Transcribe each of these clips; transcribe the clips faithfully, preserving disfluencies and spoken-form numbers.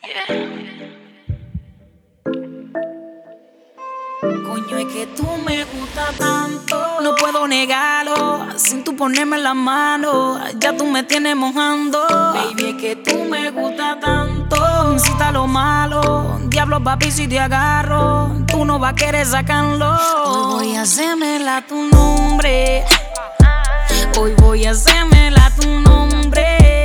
Coño, es que tú me gustas tanto, no puedo negarlo, sin tú ponerme la mano, ya tú me tienes mojando. Baby, es que tú me gustas tanto, incita lo malo, diablo papi si te agarro, tú no vas a querer sacarlo. Hoy voy a hacérmela a tu nombre, hoy voy a hacérmela a tu nombre,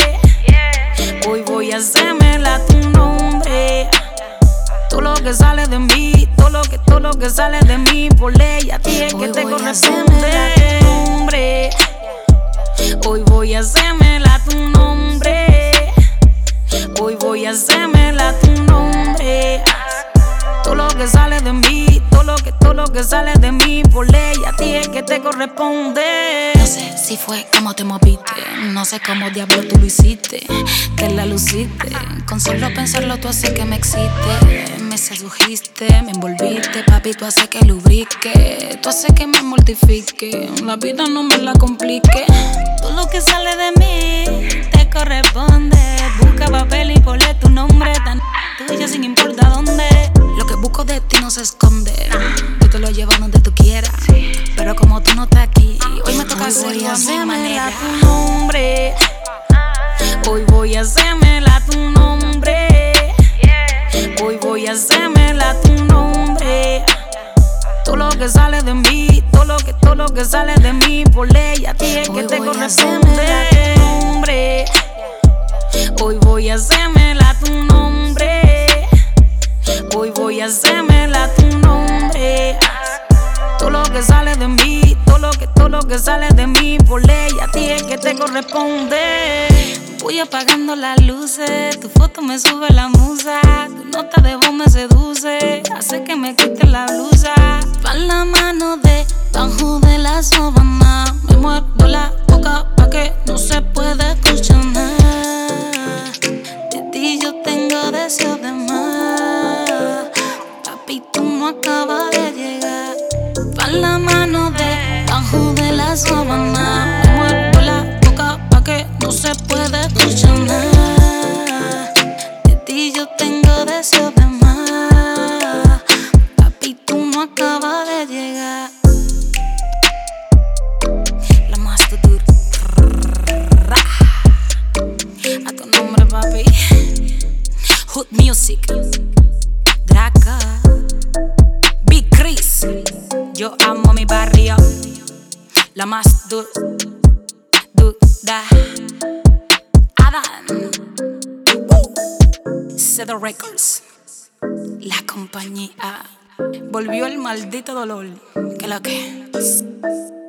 hoy voy a hacérmela a tu nombre. Todo lo que sale de mí, todo lo que, todo lo que sale de mí, por ley a ti es que te corresponde. Hombre, hoy voy a hacérmela a tu nombre, hoy voy a hacérmela a tu nombre. Todo lo que sale de mí, todo lo que, todo lo que sale de mí, por ley a ti es que te corresponde. No sé si fue como te moviste, no sé cómo diablo tú lo hiciste, te la luciste. Con solo pensarlo tú haces que me excite, me sedujiste, me envolviste, papi tú haces que lubrique, tú haces que me mortifique, la vida no me la complique. Todo lo que sale de mí te corresponde. Busca papel y ponle tu nombre tan tuyo sin importar dónde. Lo que busco de ti no se esconde, yo te lo llevo donde tú quieras, pero como tú no estás aquí, hoy me toca hacerlo a mi manera. A tu nombre, hoy voy a hacérmela a tu nombre, hoy voy a hacérmela a tu nombre. Todo lo que sale de mí, todo lo que, todo lo que sale de mí, por ley a ti es que te corresponde. Hombre, hoy voy a hacérmela a tu nombre, hoy voy a hacérmela a tu nombre. Todo lo que sale de mí, todo lo que, todo lo que sale de mí, por ley a ti es que te corresponde. Voy apagando las luces, tu foto me sube la musa, tu nota de voz me seduce, hace que me quite la blusa. Pa' la mano debajo de la sábana, me muerdo la boca pa' que no se pueda escuchar nada. De ti yo tengo deseo de más, papi tú no acabas de llegar. Pa' la mano debajo de la sábana, me muerdo la boca pa' que no se pueda escuchar nada. De ti yo tengo deseo de más, papi tú no acabas de llegar. La más dura a tu nombre, papi. Hood Music, Draca, Big Chris. Yo amo mi barrio, la más dura, dura. Adam, uh. Cedar Records, la compañía. Volvió el maldito dolor. ¿Qué lo que?